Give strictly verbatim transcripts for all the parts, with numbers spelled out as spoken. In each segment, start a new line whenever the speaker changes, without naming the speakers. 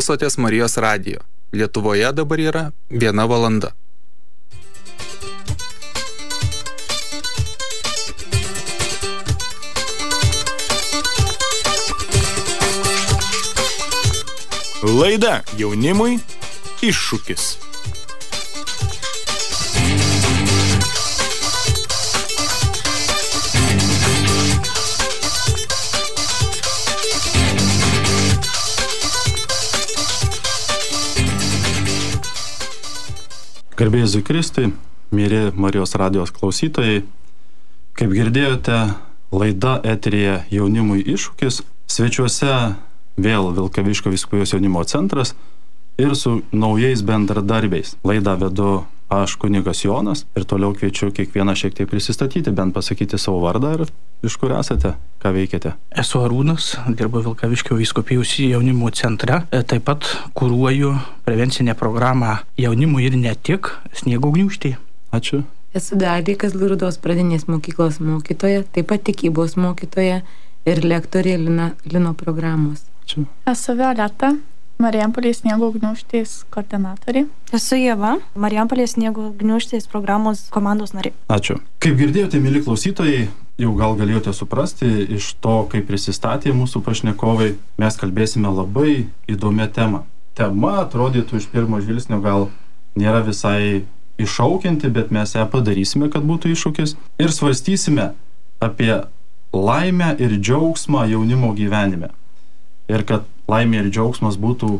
Klausotės Marijos radijo. Lietuvoje dabar yra viena valanda.
Laida jaunimui iššūkis.
Garbė Jėzui Kristui, mieli Marijos radijos klausytojai, kaip girdėjote, laida eteryje jaunimui iššūkis, svečiuose vėl Vilkaviškio vyskupijos jaunimo centras ir su naujais bendradarbiais. Laidą vedu aš kunigas Jonas ir toliau kviečiu kiekvieną šiek tiek prisistatyti, bent pasakyti savo vardą ir iš kur esate, ką veikiate.
Esu Arūnas, dirbu Vilkaviškio vyskupijos jaunimo centre, taip pat kuruoju prevencinę programą jaunimui ir ne tik sniego gniūžtėj.
Ačiū.
Esu Dardė Kazlų pradinės mokyklos mokytoja, taip pat tikybos mokytoja ir lektorė Lina, Lino programos.
Ačiū.
Esu Violeta, Marijampolės sniego gniūžtės koordinatorė.
Esu Ieva, Marijampolės sniego gniūžtės programos komandos narė.
Ačiū. Kaip girdėjote, mieli klausytojai, jau gal galėjote suprasti iš to, kaip prisistatė mūsų pašnekovai, mes kalbėsime labai įdomią temą. Tema atrodytų iš pirmo žvilgsnio gal nėra visai iššaukianti, bet mes ją padarysime, kad būtų iššūkis ir svarstysime apie laimę ir džiaugsmą jaunimo gyvenime. Ir kad laimė ir džiaugsmas būtų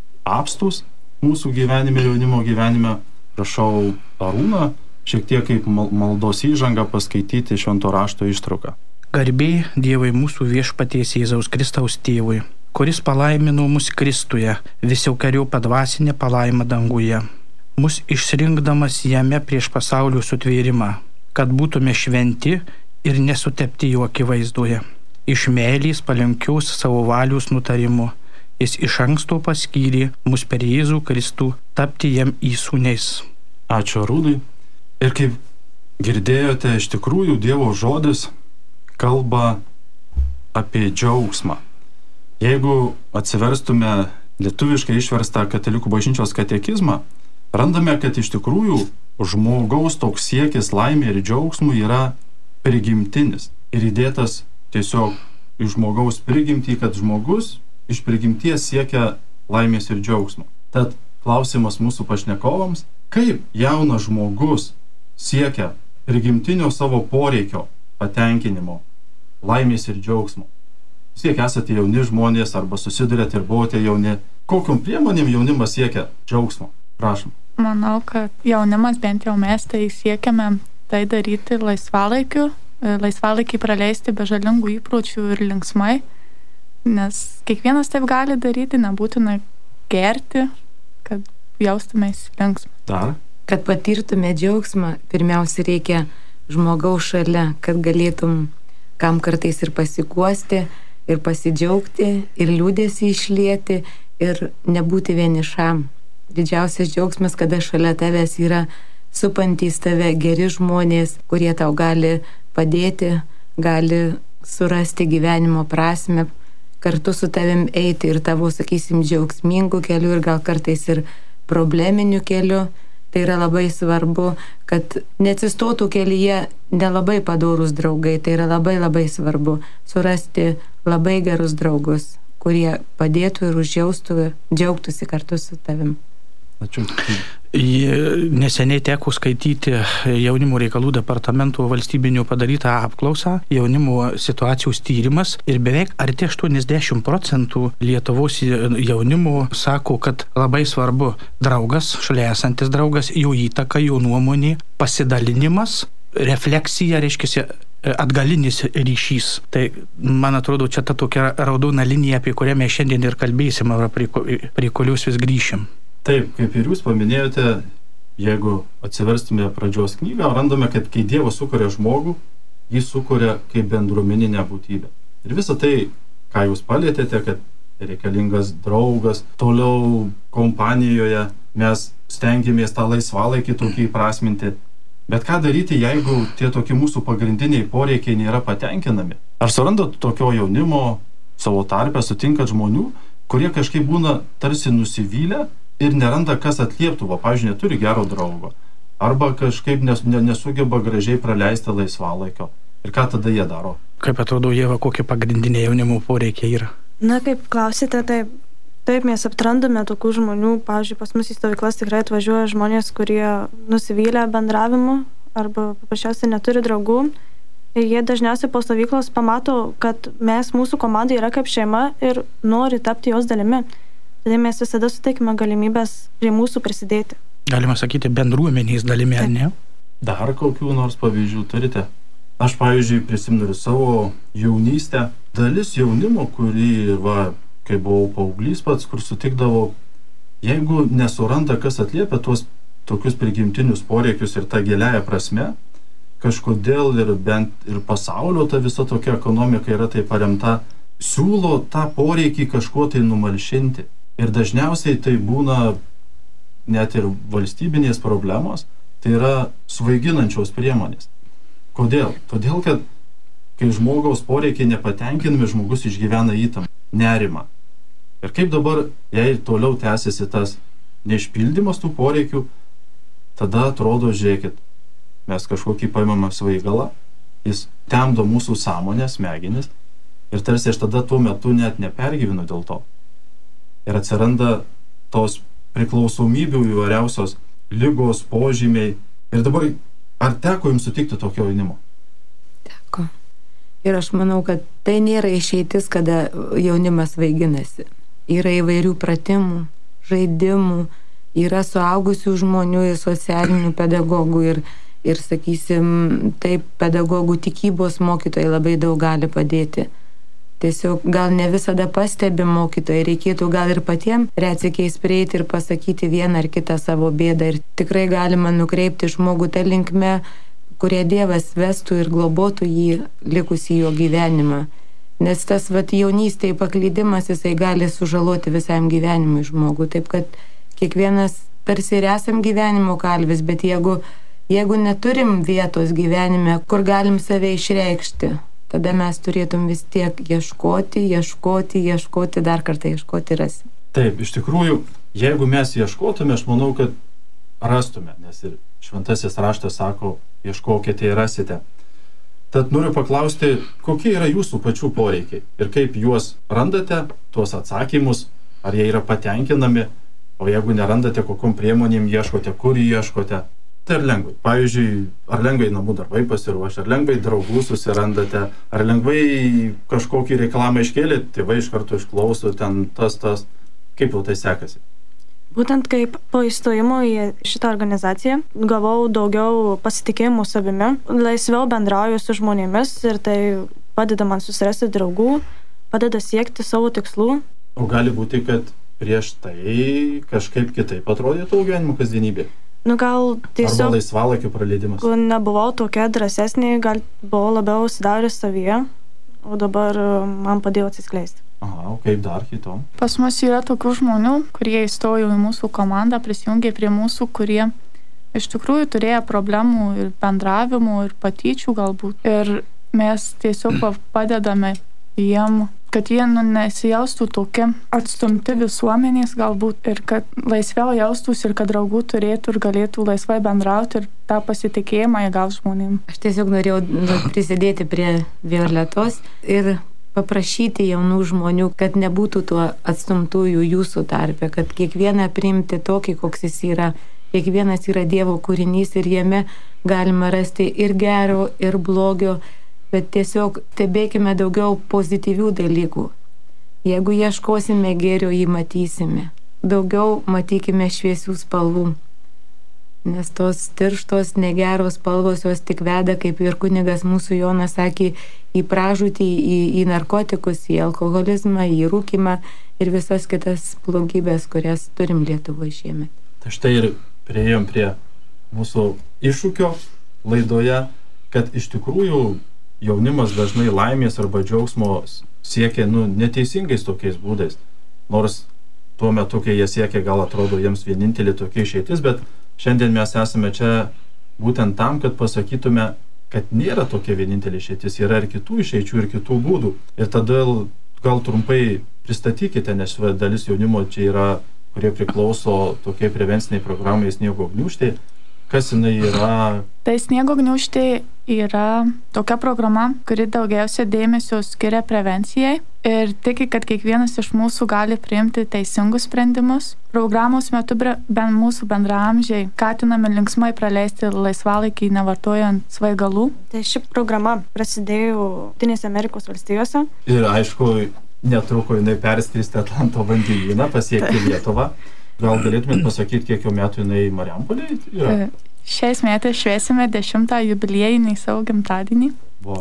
apstus mūsų gyvenime, jaunimo gyvenime, prašau Arūną šiek tiek kaip maldos įžangą paskaityti švento rašto ištrauką.
Garbė Dievui mūsų viešpaties Jėzaus Kristaus tėvui, kuris palaimino mus Kristuje, visiaukeriopą dvasinę palaimą danguje, mus išrinkdamas jame prieš pasaulio sutvėrimą, kad būtume šventi ir nesutepti jo akivaizdoje. Iš meilės palankios savo valios nutarimu, jis iš anksto paskyrė mus per Jėzų Kristų tapti jam įsūniais.
Ačiū Arūnai. Ir kaip girdėjote, iš tikrųjų Dievo žodis kalba apie džiaugsmą. Jeigu atsiverstume lietuviškai išverstą Katalikų bažnyčios katekizmą, randame, kad iš tikrųjų žmogaus toks siekis laimė ir džiaugsmų yra prigimtinis ir įdėtas tiesiog iš žmogaus prigimtį, kad žmogus iš prigimties siekia laimės ir džiaugsmo. Tad klausimas mūsų pašnekovams, kaip jaunas žmogus siekia prigimtinio savo poreikio patenkinimo, laimės ir džiaugsmo. Siek esate jauni žmonės arba susidurėte ir buvote jauni. Kokiom priemonėm jaunimas siekia džiaugsmo? Prašom.
Manau, kad jaunimas, bent jau mes, tai siekiame tai daryti laisvalaikiu, laisvalaikį praleisti be žalingų įpročių ir linksmai, nes kiekvienas taip gali daryti, nebūtina gerti, kad jaustumės linksmai.
Dar?
Kad patirtume džiaugsmą, pirmiausia reikia žmogaus šalia, kad galėtum kam kartais ir pasiguosti, ir pasidžiaugti, ir liūdėsį išlieti, ir nebūti vienišam. Didžiausias džiaugsmas, kada šalia tavęs yra supantys tave geri žmonės, kurie tau gali padėti, gali surasti gyvenimo prasmę, kartu su tavim eiti ir tavo, sakysim, džiaugsmingų kelių ir gal kartais ir probleminių kelių. Tai yra labai svarbu, kad neatsistotų kelyje nelabai padorūs draugai. Tai yra labai labai svarbu surasti labai gerus draugus, kurie padėtų ir užjaustų ir džiaugtųsi kartu su tavim.
Ačiū.
Neseniai teko skaityti jaunimo reikalų departamento valstybinio padarytą apklausą, jaunimo situacijos tyrimas ir beveik arti aštuoniasdešimt procentų Lietuvos jaunimo sako, kad labai svarbu draugas, šalia esantis draugas, jo įtaka, jo nuomonė, pasidalinimas, refleksija, reiškia atgalinis ryšys. Tai, man atrodo, čia ta tokia raudona linija, apie kurią mes šiandien ir kalbėsim, prie, prie kurios vis grįšim.
Taip, kaip ir jūs paminėjote, jeigu atsiverstume pradžios knygą, randame, kad kai Dievas sukuria žmogų, jį sukuria kaip bendruomeninę būtybę. Ir visą tai, ką jūs palėtėte, kad reikalingas draugas, toliau kompanijoje mes stengiamės tą laisvalaikį tokį įprasminti. Bet ką daryti, jeigu tie tokie mūsų pagrindiniai poreikiai nėra patenkinami? Ar surandat tokio jaunimo savo tarpe, sutinkat žmonių, kurie kažkaip būna tarsi nusivylę ir neranda, kas atlieptų, va, pavyzdžiui, neturi gero draugo, arba kažkaip nes, ne, nesugeba gražiai praleisti laisvalaikio. Ir ką tada jie daro?
Kaip atrodo, Ieva, kokie pagrindiniai jaunimo poreikiai yra?
Na, kaip klausite, taip, taip mes atrandame tokių žmonių, pavyzdžiui, pas mus į stovyklas tikrai atvažiuoja žmonės, kurie nusivylę bendravimu arba paprasčiausiai neturi draugų. Ir jie dažniausiai po stovyklos pamato, kad mes, mūsų komanda yra kaip šeima ir nori tapti jos dalimi. Tada mes visada suteikime galimybės prie mūsų prisidėti.
Galima sakyti, bendruomenės dalimi, ar ne?
Dar kokių nors pavyzdžių turite? Aš, pavyzdžiui, prisimenu savo jaunystę. Dalis jaunimo, kurį, va, kai buvau paauglys pats, kur sutikdavau, jeigu nesuranda, kas atliepia tuos tokius prigimtinius poreikius ir tą giliąją prasme, kažkodėl ir bent ir pasaulio ta visa tokia ekonomika yra tai paremta, siūlo tą poreikį kažkuo tai numalšinti. Ir dažniausiai tai būna net ir valstybinės problemos, tai yra svaiginančios priemonės. Kodėl? Todėl, kad kai žmogaus poreikiai nepatenkinami, žmogus išgyvena įtampą, nerimą. Ir kaip dabar, jei toliau tęsiasi tas neišpildymas tų poreikių, tada atrodo, žiūrėkit, mes kažkokį paimame svaigalą, jis temdo mūsų sąmonę, smegenis, ir tarsi aš tada tuo metu net nepergyvenu dėl to. Ir atsiranda tos priklausomybių įvairiausios ligos, požymiai. Ir dabar, ar teko jums sutikti tokio jaunimo?
Teko. Ir aš manau, kad tai nėra išeitis, kada jaunimas svaiginasi. Yra įvairių pratimų, žaidimų, yra suaugusių žmonių ir socialinių pedagogų ir Ir, sakysim, taip, pedagogų tikybos mokytojai labai daug gali padėti. Tiesiog gal ne visada pastebi mokytojai, reikėtų gal ir patiems retsykiais prieiti ir pasakyti vieną ar kitą savo bėdą. Ir tikrai galima nukreipti žmogų tą linkme, kurie Dievas vestų ir globotų jį likusį jo gyvenimą. Nes tas vat, jaunystėje paklydimas, jisai gali sužaloti visam gyvenimui žmogų. Taip kad kiekvienas tarsi ir esam gyvenimo kalvis, bet jeigu Jeigu neturim vietos gyvenime, kur galim save išreikšti, tada mes turėtum vis tiek ieškoti, ieškoti, ieškoti, dar kartą ieškoti ir rasti.
Taip, iš tikrųjų, jeigu mes ieškotume, aš manau, kad rastume, nes ir šventasis raštas sako, ieškokite ir rasite. Tad noriu paklausti, kokie yra jūsų pačių poreikiai ir kaip juos randate, tuos atsakymus, ar jie yra patenkinami, o jeigu nerandate, kokiom priemonėm ieškote, kur ieškote. Tai ar lengvai? Pavyzdžiui, ar lengvai namų darbai pasiruošia, ar lengvai draugų susirandate, ar lengvai kažkokį reklamą iškėlėt, tėvai iš karto išklauso, ten tas, tas. Kaip jau tai sekasi?
Būtent kaip po įstojimo į šitą organizaciją gavau daugiau pasitikėjimų savimi, laisviau bendrauju su žmonėmis ir tai padeda man susirasti draugų, padeda siekti savo tikslų.
O gali būti, kad prieš tai kažkaip kitaip atrodė tavo gyvenimo kasdienybė?
Nu gal tiesiog...
Arba laisvalaikio praleidimas.
Nebuvau tokia drąsesnė, gal buvau labiau užsidarius savyje, o dabar man padėjo atsiskleisti.
Aha, o kaip dar kitom?
Pas mus yra tokių žmonių, kurie įstojo į mūsų komandą, prisijungė prie mūsų, kurie iš tikrųjų turėjo problemų ir bendravimų, ir patyčių galbūt. Ir mes tiesiog padedame jiem, kad jie nu, nesijaustų tokie atstumti visuomenės galbūt ir kad laisviau jaustųsi ir kad draugų turėtų ir galėtų laisvai bendrauti ir tą pasitikėjimą įgaus žmonėm.
Aš tiesiog norėjau prisidėti prie Violetos ir paprašyti jaunų žmonių, kad nebūtų tuo atstumtųjų jūsų tarpe, kad kiekvieną priimti tokį, koks jis yra. Kiekvienas yra Dievo kūrinys ir jame galima rasti ir gero, ir blogio. Bet tiesiog stebėkime daugiau pozityvių dalykų. Jeigu ieškosime gėrio, jį matysime. Daugiau matykime šviesių spalvų. Nes tos tirštos, negeros spalvos jos tik veda, kaip ir kunigas mūsų Jonas sakė, į pražūtį, į, į narkotikus, į alkoholizmą, į rūkimą ir visas kitas blogybės, kurias turim Lietuvoje šiemet.
Tai štai ir priėjom prie mūsų iššūkio laidoje, kad iš tikrųjų jaunimas dažnai laimės arba džiaugsmo siekia nu, neteisingais tokiais būdais. Nors tuo metu, kai jie siekia, gal atrodo jiems vienintelė tokia išeitis, bet šiandien mes esame čia būtent tam, kad pasakytume, kad nėra tokia vienintelė išeitis, yra ir kitų išeičių ir kitų būdų. Ir todėl gal trumpai pristatykite, nes dalis jaunimo čia yra, kurie priklauso tokiai prevenciniai programai Sniego gniūžtė. Kas jinai yra?
Tai Sniego gniūžtė yra tokia programa, kuri daugiausia dėmesio skiria prevencijai ir tiki, kad kiekvienas iš mūsų gali priimti teisingus sprendimus. Programos metu bent mūsų bendraamžiai skatinami linksmai praleisti laisvalaikį nevartojant svaigalų.
Tai ši programa prasidėjo Jungtinėse Amerikos valstijose.
Ir aišku, netruko jinai perskristi Atlanto vandenyną, pasiekti Lietuvą. Gal galėtumėt pasakyti, kiek jau metų jinai Marijampolėje yra?
Šiais metais švęsime dešimtą jubiliejinį savo gimtadienį.
Vo,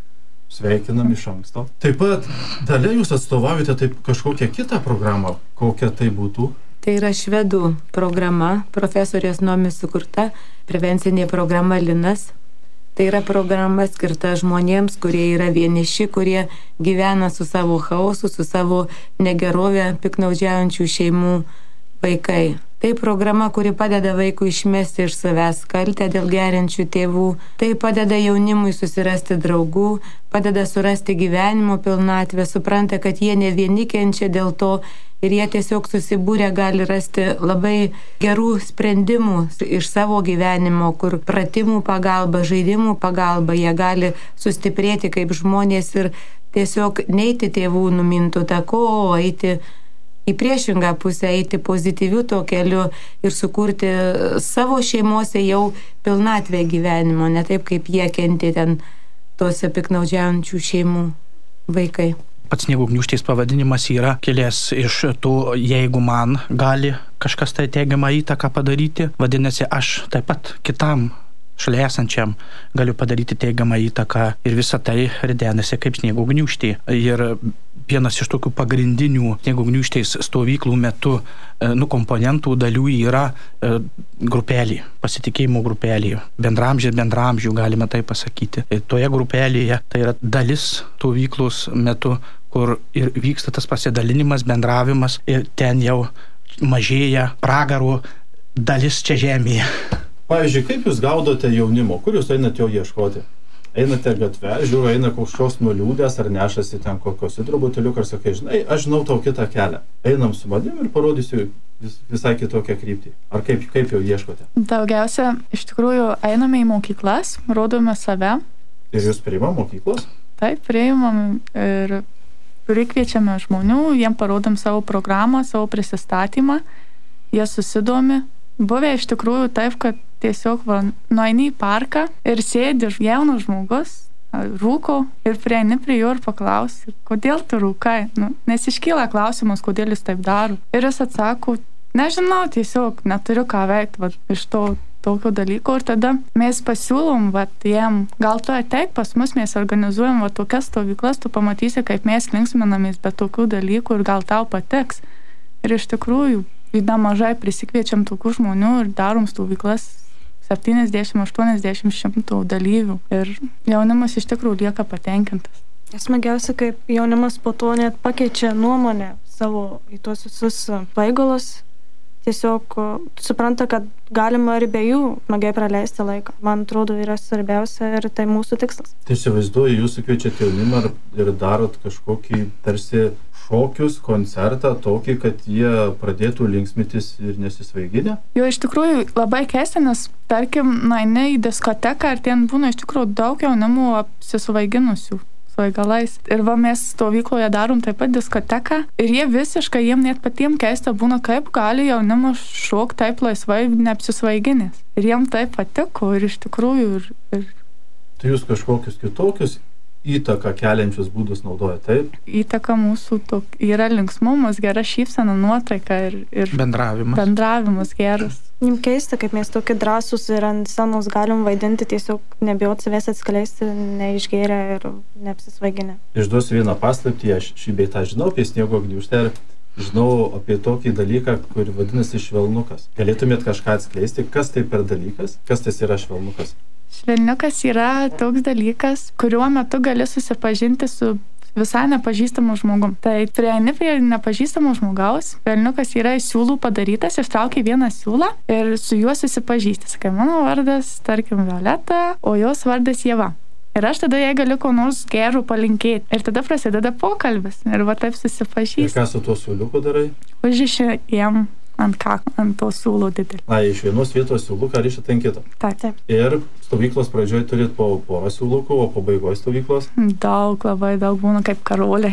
sveikinam iš anksto. Taip pat, Dalia, jūs atstovaujate taip kažkokią kitą programą, kokią tai būtų?
Tai yra švedų programa, profesorės Nomis sukurta, prevencinė programa Linas. Tai yra programa skirta žmonėms, kurie yra vieniši, kurie gyvena su savo chaosu, su savo negerovė, piknaudžiaujančių šeimų vaikai. Tai programa, kuri padeda vaikui išmesti iš savęs kaltę dėl geriančių tėvų. Tai padeda jaunimui susirasti draugų, padeda surasti gyvenimo pilnatvę, supranta, kad jie ne vieni kenčia dėl to ir jie tiesiog susibūrę gali rasti labai gerų sprendimų iš savo gyvenimo, kur pratimų pagalba, žaidimų pagalba jie gali sustiprėti kaip žmonės ir tiesiog neiti tėvų numintų tako, o eiti į priešingą pusę, eiti pozityviu to keliu ir sukurti savo šeimose jau pilnatvę gyvenimo, ne taip kaip jie kentė ten tose piknaudžiaujančių šeimų vaikai.
Pats Sniego gniūžtės pavadinimas yra kilęs iš to, jeigu man gali kažkas tai teigiamą įtaką padaryti, vadinasi, aš taip pat kitam šalia esančiam galiu padaryti teigiamą įtaką ir visa tai ridenasi kaip Sniego gniūžtė. Ir vienas iš tokių pagrindinių Sniego gniūžtės stovyklų metu nu, komponentų dalių yra e, grupelė, pasitikėjimo grupelė, bendramžiai bendramžių galime tai pasakyti. E, toje grupelėje tai yra dalis stovyklos metu, kur ir vyksta tas pasidalinimas, bendravimas ir ten jau mažėja pragaro dalis čia žemėje.
Pavyzdžiui, kaip jūs gaudote jaunimo? Kur jūs einate jo ieškoti? Einate gatve, žiūrė, eina kažkoks nuliūdęs ar nešasi ten kokios įtrubutėliuk ir sakai, žinai, aš žinau tau kitą kelią. Einam su manim ir parodysiu vis, visai kitokią kryptį. Ar kaip, kaip jau ieškote?
Daugiausia, iš tikrųjų, einame į mokyklas, rodome save.
Ir jūs priimam mokyklos?
Taip, priimam ir prikviečiame žmonių, jiem parodom savo programą, savo prisistatymą, jie susidomi. Buvę iš tikrųjų taip, kad tiesiog va, nueini į parką ir sėdi jaunas žmogus, rūko ir prieini prie jo ir paklausi, kodėl tu rūkai? Nu, nes iškyla klausimas, kodėl jis taip daro. Ir jis atsako, nežinau, tiesiog neturiu ką veikti va, iš to tokio dalyko. Ir tada mes pasiūlom va, jiem, gal tu ateik pas mus, mes organizuojam va, tokias stovyklas, tu pamatysi, kaip mes linksminamės be tokių dalykų ir gal tau patiks. Ir iš tikrųjų, nemažai prisikviečiam tokių žmonių ir darom stovyklas septyniasdešimt aštuoniasdešimt šimtų dalyvių ir jaunimas iš tikrųjų lieka patenkintas.
Smagiausia, kaip jaunimas po to net pakeičia nuomonę savo į tuos visus svaigalus. Tiesiog supranta, kad galima ir be jų smagiai praleisti laiką. Man atrodo, yra svarbiausia ir tai mūsų tikslas.
Tai įsivaizduoju, jūs kviečiate jaunimą ir darot kažkokį tarsi šokius, koncertą tokį, kad jie pradėtų linksmytis ir nesisvaiginę?
Jo, iš tikrųjų labai keista, nes tarkim, nueini į diskoteką ir ten būna iš tikrųjų daug jaunimų apsisvaiginusių svaigalais. Ir va mes stovykloje darom taip pat diskoteką ir jie visiškai, jiem net patiem keista būna, kaip gali jaunimas šokti taip laisvai neapsisvaiginęs. Ir jiem taip patiko ir iš tikrųjų ir... ir...
Tai jūs kažkokius kitokius įtaką keliančius būdus naudoja, taip?
Įtaka mūsų tok, yra linksmumas, gera šypsena, nuotaika ir, ir
bendravimas.
bendravimas geras.
Jums keista, kaip mes tokie drąsūs ir ant scenos galim vaidinti, tiesiog nebijot savęs atskleisti, neišgėrę ir neapsisvaiginę.
Išduosiu vieną paslaptį, aš šį bei tą žinau apie Sniego gniūžtę ir žinau apie tokį dalyką, kurį vadinasi švelnukas. Galėtumėt kažką atskleisti, kas tai per dalykas, kas tas yra švelnukas?
Švelniukas yra toks dalykas, kuriuo metu gali susipažinti su visai nepažįstamu žmogum. Tai prieini prie nepažįstamo žmogaus, švelniukas yra iš siūlų padarytas, ištraukia vieną siūlą ir su juo susipažįsti. Sakai, mano vardas, tarkim, Violeta, o jos vardas Ieva. Ir aš tada jai galiu ko nors gerų palinkėti. Ir tada prasideda pokalbis. Ir va taip
Ir
susipažįsti.
ką su tuo siūliuku darai?
Užriši jam ant, ką, ant to siūlo didelį.
Na, iš vienos vietos siūluką rišat ant kito.
Taip, taip.
Ir stovyklos pradžioje turit po porą siūlukų, o pabaigoje stovyklos.
Daug, labai daug būna kaip karoliai.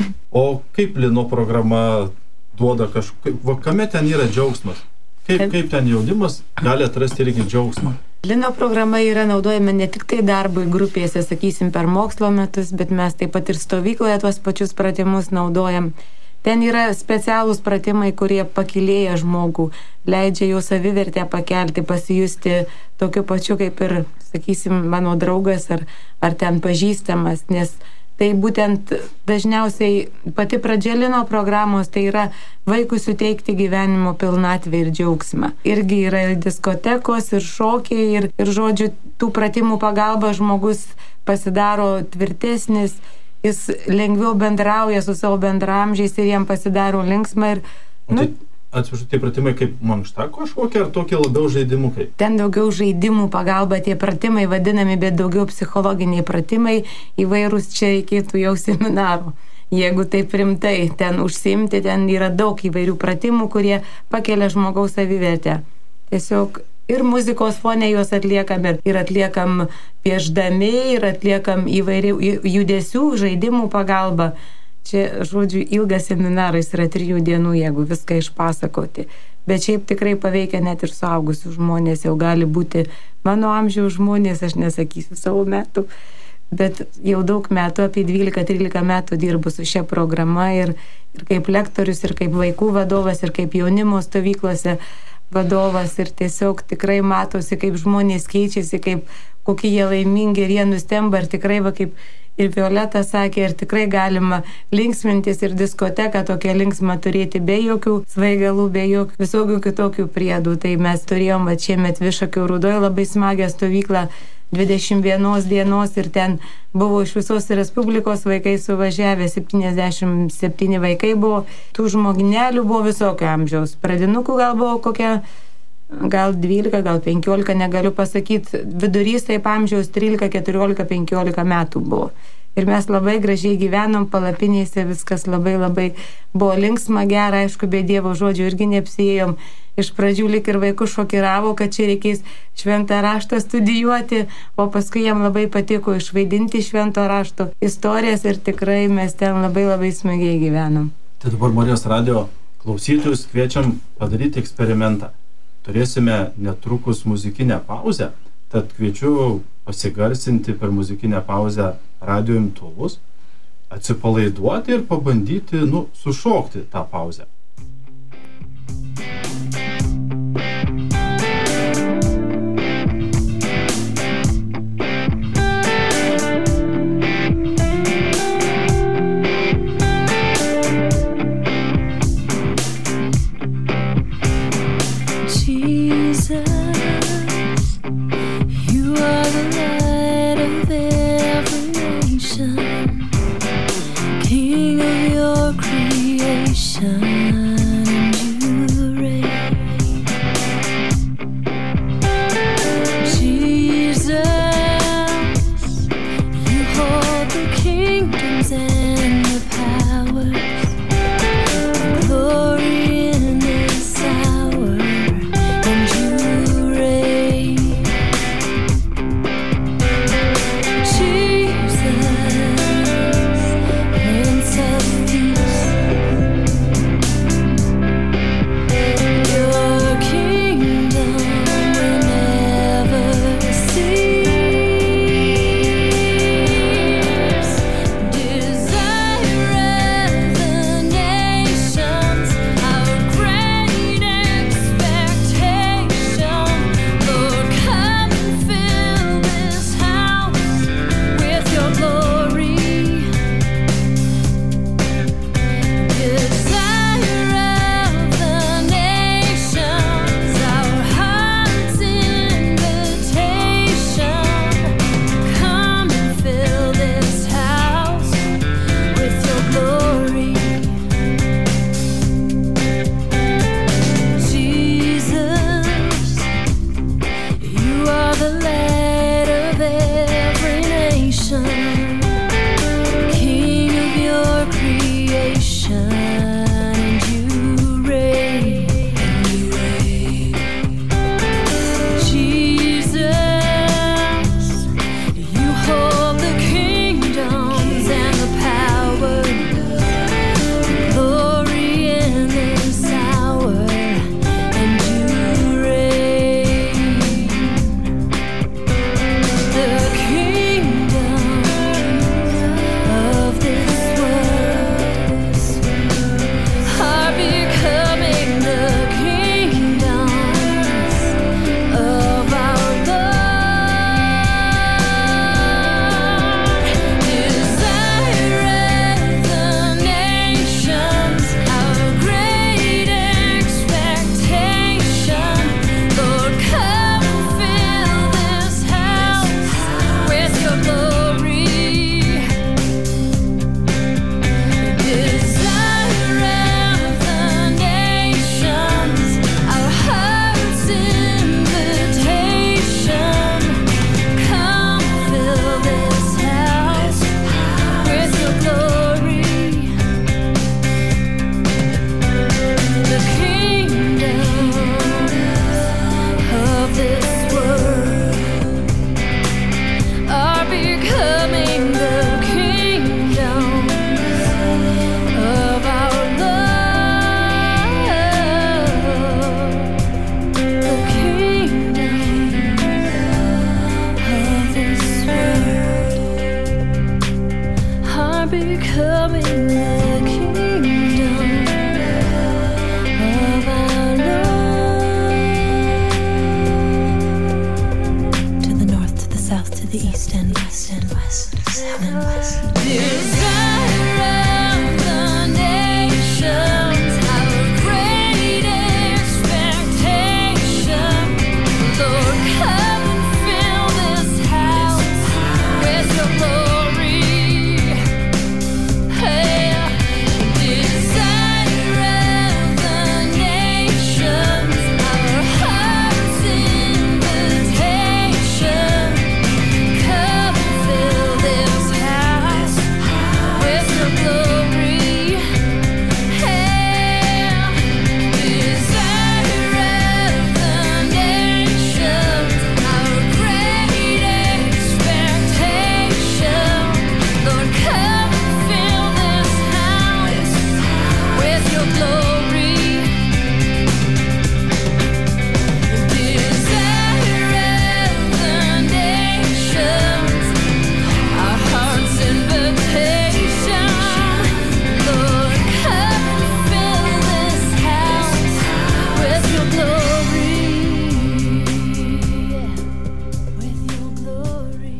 O kaip lino programa duoda kažkaip, va kame ten yra džiaugsmas? Kaip, kaip ten jaunimas gali atrasti irgi džiaugsmą?
Lino programa yra naudojama ne tik tai darbui grupėse, sakysim, per mokslo metus, bet mes taip pat ir stovykloje tuos pačius pratimus naudojam. Ten yra specialūs pratimai, kurie pakilėja žmogų, leidžia jo savivertę pakelti, pasijusti tokiu pačiu kaip ir, sakysim, mano draugas ar, ar ten pažįstamas, nes tai būtent dažniausiai pati pradžia Lino programos tai yra vaikui suteikti gyvenimo pilnatvę ir džiaugsmą. Irgi yra ir diskotekos, ir šokiai, ir, ir žodžiu, tų pratimų pagalba žmogus pasidaro tvirtesnis, jis lengviau bendrauja su savo bendramžiais ir jam pasidaro linksma. Ir, nu,
Tai, atsiprašau, tie pratimai kaip mankšta kažkokie ar tokie labiau žaidimukai?
ten daugiau žaidimų pagalba tie pratimai vadinami, bet daugiau psichologiniai pratimai įvairūs, čia reikėtų jau seminarų. Jeigu taip rimtai ten užsiimti, ten yra daug įvairių pratimų, kurie pakelia žmogaus savivertę. Tiesiog ir muzikos fone juos atliekam, ir, ir atliekam piešdami, ir atliekam įvairių judesių, žaidimų pagalba. Čia, žodžiu, ilgas seminaras yra trijų dienų, jeigu viską išpasakoti. Bet šiaip tikrai paveikia net ir suaugusių žmonės, jau gali būti mano amžiaus žmonės, aš nesakysiu savo metų, bet jau daug metų, apie dvylika trylika metų dirbu su šia programa ir, ir kaip lektorius, ir kaip vaikų vadovas, ir kaip jaunimo stovyklose vadovas, ir tiesiog tikrai matosi, kaip žmonės keičiasi, kaip kokie jie laimingi ir jie nustemba, ir tikrai, va, kaip ir Violeta sakė, ir tikrai galima linksmintis ir diskoteką tokią linksmą turėti be jokių svaigalų, be jokių visokių kitokių priedų. Tai mes turėjom va, šiemet Višakių Rūdoje labai smagią stovyklą dvidešimt vienos dienos ir ten buvo iš visos Respublikos vaikai suvažiavę, septyniasdešimt septyni vaikai buvo, tų žmoginelių buvo visokio amžiaus. Pradinukų gal buvo kokia gal dvylika, gal penkiolika, negaliu pasakyti, vidurys taip amžiaus trylika, keturiolika, penkiolika metų buvo. Ir mes labai gražiai gyvenom palapinėse, viskas labai labai buvo linksma, gera, aišku, be Dievo žodžių irgi neapsijėjom. Iš pradžių lik ir vaikus šokiravo, kad čia reikės šventą raštą studijuoti, o paskui jam labai patiko išvaidinti švento rašto istorijas ir tikrai mes ten labai labai smagiai gyvenom.
Tai dabar Marijos radio klausytojus kviečiam padaryti eksperimentą. Turėsime netrukus muzikinę pauzę, tad kviečiu pasigarsinti per muzikinę pauzę radio imtuvus, atsipalaiduoti ir pabandyti, nu, sušokti tą pauzę.
Glory in this hour, and you the east and west and west, south and west.
Desire of the nations, our great expectation. Lord, come and fill this house with your glory. Hey, desire of the nations, our heart's invitation. Come and fill this house with your glory. Hey, desire of the nations, our great expectation. Lord, come and fill this house with your glory. Desire of the nations, our heart's invitation. Lord, come and fill this house with your glory. With your glory.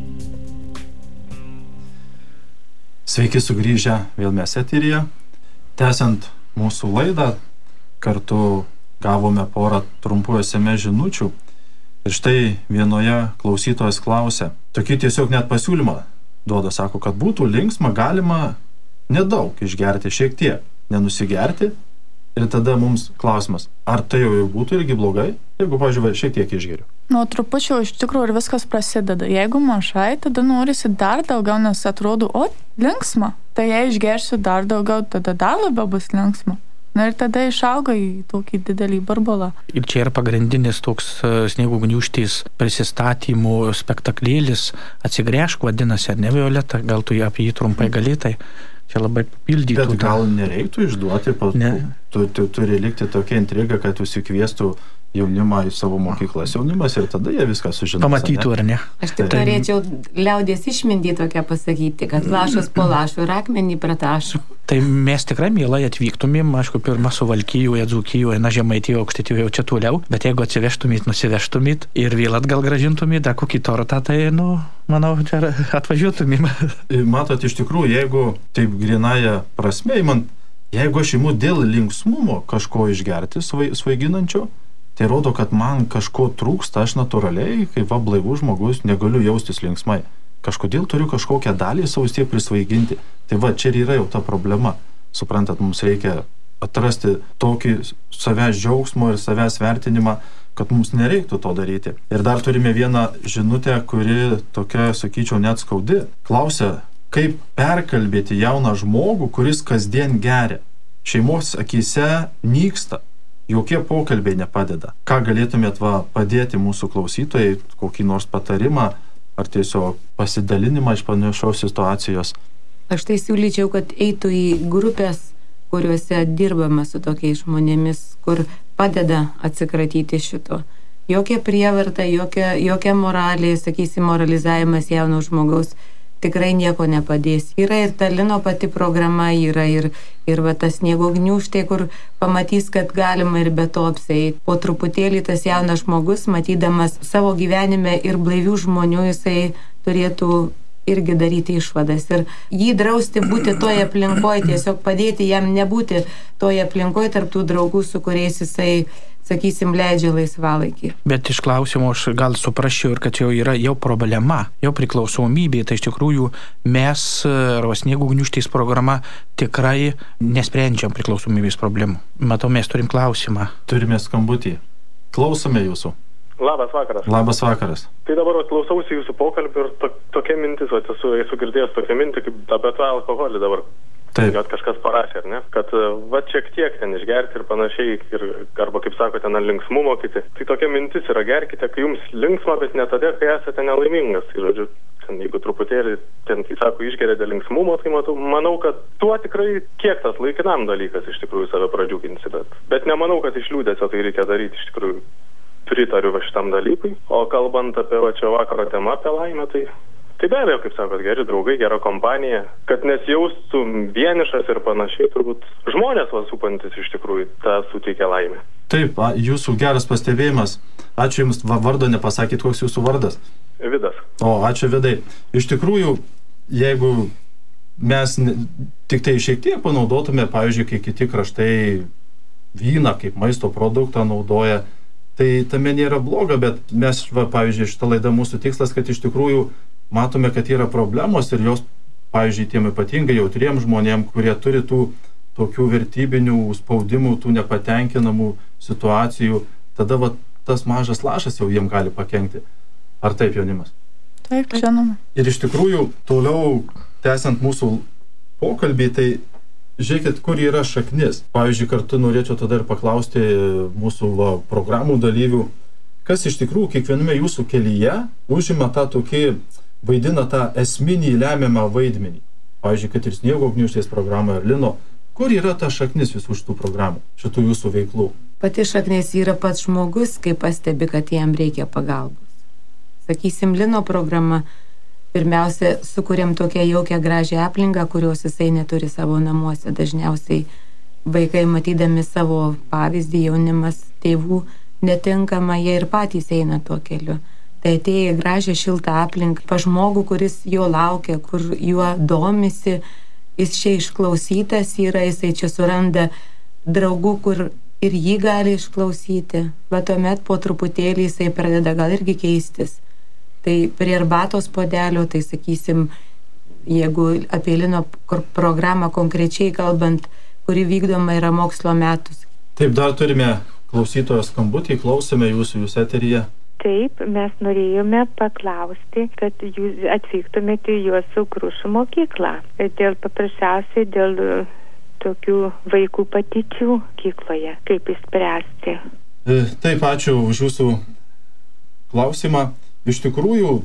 Sveiki sugrįžę vėl mes eteryje. Tęsiant mūsų laidą, kartu gavome porą trumpų es em es žinučių. Ir štai vienoje klausytojas klausė, tokį tiesiog net pasiūlymą duoda, sako, kad būtų linksma, galima nedaug išgerti, šiek tiek, nenusigerti. Ir tada mums klausimas, ar tai jau ir būtų irgi blogai, jeigu, pažiūrėjau, šiek tiek išgeriu.
Nuo trupučio iš tikrųjų ir viskas prasideda. Jeigu mažai, tada norisi dar daugiau, nes atrodo, o, linksma. Tai jei išgersiu dar daugiau, tada dar labiau bus linksma. Na ir tada išauga į tokį didelį burbulą.
Ir čia yra pagrindinis toks e, Sniego gniūžtės prisistatymų spektaklėlis Atsigręžk vadinasi, ar ne, Violeta? Gal tu apie jį trumpai galėtai? Čia labai papildytų.
Bet gal nereiktų išduoti, pa,
Ne.
tu, tu turi likti tokia intriga, kad užsikviestų jaunimą į savo mokyklas jaunimas ir tada jie viską sužinos.
Pamatytų, ar ne?
Aš tik
Tai-
norėčiau liaudės išmintį tokią pasakyti, kad lašas po lašo ir akmenį pratašo.
Tai mes tikrai mielai atvyktumėm, aišku, pirmą Suvalkijoje, Dzūkijoje, na, Žemaitijoje, Aukštaitijoje, jau čia toliau, bet jeigu atsivežtumėt, nusivežtumėt ir vėl atgal gražintumėt, dar kokį tortą, tai, nu, manau, čia atvažiuotumėm.
Matot, iš tikrųjų, jeigu taip grinaja prasme, man, jeigu aš imu dėl linksmumo kažko išgerti svai, svaiginančio, tai rodo, kad man kažko trūksta, aš natūraliai, kaip va blaivus žmogus, negaliu jaustis linksmai. Kažkodėl turiu kažkokią dalį savo vis tiek prisvaiginti. Tai va, čia ir yra jau ta problema. Suprantat, mums reikia atrasti tokį savęs džiaugsmo ir savęs vertinimą, kad mums nereiktų to daryti. Ir dar turime vieną žinutę, kuri tokia, sakyčiau, net skaudi. Klausia, kaip perkalbėti jauną žmogų, kuris kasdien geria. Šeimos akyse nyksta. Jokie pokalbiai nepadeda. Ką galėtumėt va, padėti mūsų klausytojai, kokį nors patarimą, ar tiesiog pasidalinimą iš panašios situacijos?
Aš tai siūlyčiau, kad eitų į grupės, kuriuose dirbama su tokiais žmonėmis, kur padeda atsikratyti šito. Jokia prievarta, jokia, jokia moralė, sakysim, moralizavimas jauno žmogaus tikrai nieko nepadės. Yra ir ta Lino pati programa, yra ir, ir va, tas Sniego gniūžtė, kur pamatys, kad galima ir be to apsieit. Po truputėlį tas jaunas žmogus, matydamas savo gyvenime ir blaivių žmonių, jisai turėtų irgi daryti išvadas. Ir jį drausti būti toje aplinkoje, tiesiog padėti jam nebūti toje aplinkoje tarp tų draugų, su kuriais jisai, sakysim, leidžia laisvalaikį.
Bet iš klausimo aš gal suprasčiau ir kad jau yra jau problema, jau priklausomybė, tai iš tikrųjų mes, arba Sniego gniūžtės programa, tikrai nesprendžiam priklausomybės problemų. Matau, mes turim klausimą.
Turime skambutį. Klausome jūsų.
Labas vakaras.
Labas vakaras.
Tai dabar vat, klausausi jūsų pokalbį ir to, tokia mintis, vat, esu, esu girdėjęs tokią mintį, kaip apie tą alkoholį dabar.
Taip.
Vat kažkas parašė, ar ne? Kad va šiek tiek ten išgerti ir panašiai, ir, arba kaip sako, ten linksmumo kiti. Tai tokia mintis yra, gerkite, kai jums linksma, bet ne tada, kai esate nelaimingas. Tai, žodžiu, ten, jeigu truputėlį, ten, kai sako, išgeria dėl linksmumo, tai matau, manau, kad tuo tikrai kiek tas laikinam dalykas iš tikrųjų save pradžiuginsi, bet, bet nemanau, kad iš liūdesio tai reikia daryti, iš tikrųjų pritariu va šitam dalykui. O kalbant apie va čia vakaro temą apie laimę, tai Tai be abejo, kaip sakot, geri draugai, gera kompanija, kad nesijaustum vienišas ir panašiai, turbūt žmonės va supantis iš tikrųjų tą suteikia laimę.
Taip, jūsų geras pastebėjimas. Ačiū Jums, vardo nepasakyt, koks Jūsų vardas.
Vidas.
O, ačiū Vidai. Iš tikrųjų, jeigu mes ne, tik tai šiek tiek panaudotume, pavyzdžiui, kai kiti kraštai vyną kaip maisto produktą naudoja, tai tame nėra bloga, bet mes, va, pavyzdžiui, šitą laidą mūsų tikslas, kad iš tikrųjų matome, kad yra problemos ir jos, pavyzdžiui, tiem ypatingai jautriem žmonėm, kurie turi tų tokių vertybinių spaudimų, tų nepatenkinamų situacijų, tada va, tas mažas lašas jau jiem gali pakenkti. Ar taip, jaunimas?
Taip, žinoma.
Ir iš tikrųjų, toliau tęsiant mūsų pokalbį, tai žiūrėkit, kur yra šaknis. Pavyzdžiui, kartu norėčiau tada ir paklausti mūsų va, programų dalyvių, kas iš tikrųjų kiekviename jūsų kelyje užima tą tokį, vaidina tą esminį lemiamą vaidmenį. Pavyzdžiui, kad ir Sniego gniūžtės programą ir Lino. Kur yra ta šaknis visų šitų programų, šitų jūsų veiklų?
Pati šaknis yra pats žmogus, kai pastebi, kad jam reikia pagalbos. Sakysim, Lino programa, pirmiausia, sukūrėm tokią jaukią gražią aplinką, kurios jisai neturi savo namuose. Dažniausiai vaikai, matydami savo pavyzdį, jaunimas tėvų netinkama, jie ir patys eina tuo keliu. Tai atėję gražią šiltą aplinką, pa žmogų, kuris jo laukia, kur juo domisi, jis čia išklausytas yra, jisai čia suranda draugų, kur ir jį gali išklausyti, bet tuomet po truputėlį jisai pradeda gal irgi keistis. Tai prie arbatos puodelio, tai sakysim, jeigu apie Lino programą konkrečiai kalbant, kuri vykdoma yra mokslo metus.
Taip, dar turime klausytojos skambutį, klausome jūsų, jūs eteryje.
Taip, mes norėjome paklausti, kad jūs atvyktumėte į Juozų Grušo mokyklą. Dėl paprasčiausiai, dėl tokių vaikų patyčių mokykloje, kaip išspręsti.
Taip, ačiū už jūsų klausimą. Iš tikrųjų,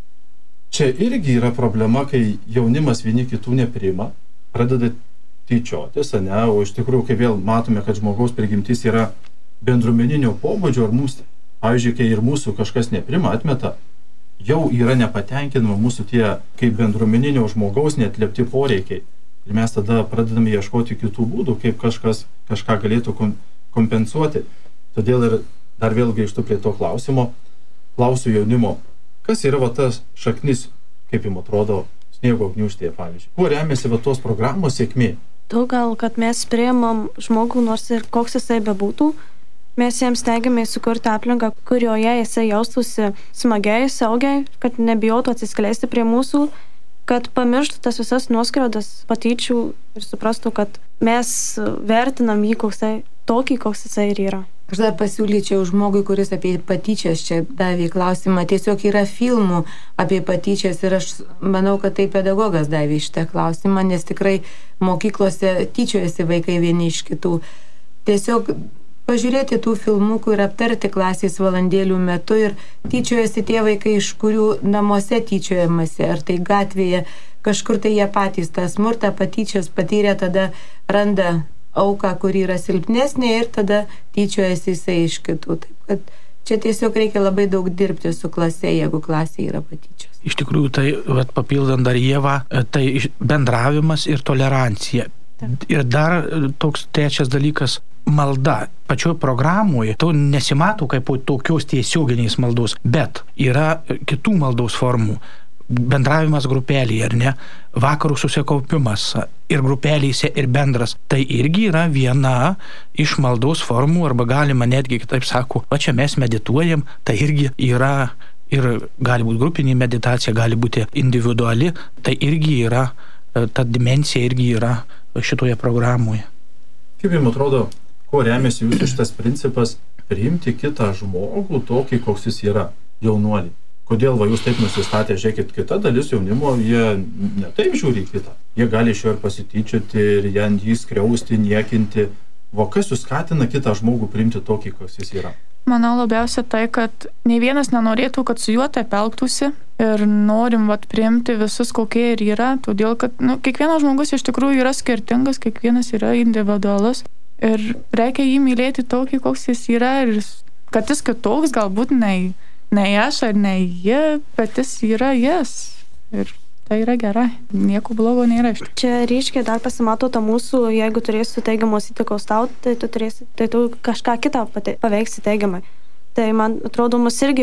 čia irgi yra problema, kai jaunimas vieni kitų nepriima, pradeda tyčiotis, ne, o iš tikrųjų, kai vėl matome, kad žmogaus prigimtis yra bendruomeninio pobūdžio, ar mums, pavyzdžiui, kai ir mūsų kažkas neprima, atmeta, jau yra nepatenkinama mūsų tie kaip bendruomeninio žmogaus neatliepti poreikiai. Ir mes tada pradedame ieškoti kitų būdų, kaip kažkas kažką galėtų kompensuoti. Todėl ir dar vėl grįžtu prie to klausimo. Klausiu jaunimo, kas yra va tas šaknis, kaip jums atrodo, Sniego gniūžtėje, pavyzdžiui? Kuo remiasi va tos programos sėkmė?
Tu gal, kad mes priimam žmogų, nors ir koks jisai bebūtų, mes jiems stengiamės sukurti aplinką, kurioje jisai jaustųsi smagiai, saugiai, kad nebijotų atsiskleisti prie mūsų, kad pamirštų tas visas nuoskriaudas, patyčių ir suprastų, kad mes vertinam jį koksai, tokį, koks jisai ir yra.
Aš dar pasiūlyčiau žmogui, kuris apie patyčias čia davė klausimą. Tiesiog yra filmų apie patyčias ir aš manau, kad tai pedagogas davė šitą klausimą, nes tikrai mokyklose tyčiojasi vaikai vieni iš kitų. Tiesiog pažiūrėti tų filmukų ir aptarti klasės valandėlių metu ir tyčiojasi tie vaikai, iš kurių namuose tyčiojamasi, ar tai gatvėje, kažkur tai jie patys tą smurtą patyčias patyrė, tada randa auką, kuri yra silpnesnė ir tada tyčiojasi jisai iš kitų. Taip, kad čia tiesiog reikia labai daug dirbti su klase, jeigu klasė yra patyčios.
Iš tikrųjų, tai vat, papildant dar Ievą, tai bendravimas ir tolerancija. Taip. Ir dar toks trečias dalykas - malda. Pačioj programoje to nesimato kaip tokios tiesioginės maldos, bet yra kitų maldos formų. Bendravimas grupelėje, ar ne, vakarų susikaupimas ir grupelėse ir bendras, tai irgi yra viena iš maldos formų, arba galima netgi kitaip sako, va čia mes medituojam, tai irgi yra ir gali būti grupinė meditacija, gali būti individuali, tai irgi yra, ta dimensija irgi yra šitoje programoje.
Kaip jums atrodo, kuo remiasi jūsų šitas principas priimti kitą žmogų tokį, koks jis yra, jaunuolį? Kodėl va jūs taip nusistatė, žiūrėkit, kita dalis jaunimo, jie ne taip žiūri kitą. Jie gali iš jo ir pasityčioti, ir jį skriausti, niekinti. O kas jūs skatina kitą žmogų priimti tokį, koks jis yra?
Manau labiausia tai, kad nei vienas nenorėtų, kad su juo taip elgtųsi ir norim vat, priimti visus, kokie ir yra, todėl kad nu, kiekvienas žmogus iš tikrųjų yra skirtingas, kiekvienas yra individualus ir reikia jį mylėti tokį, koks jis yra ir kad jis kitoks galbūt nei nei aš ar nei jie, bet jis yra jis. Ir tai yra gerai. Nieko blogo nėra iš tikrųjų.
Čia ryškiai dar pasimato ta mūsų, jeigu turėsi teigiamos įtakos tau, tai tu turėsi, tai tu kažką kitą paveiksi teigiamai. Tai man atrodo, mus irgi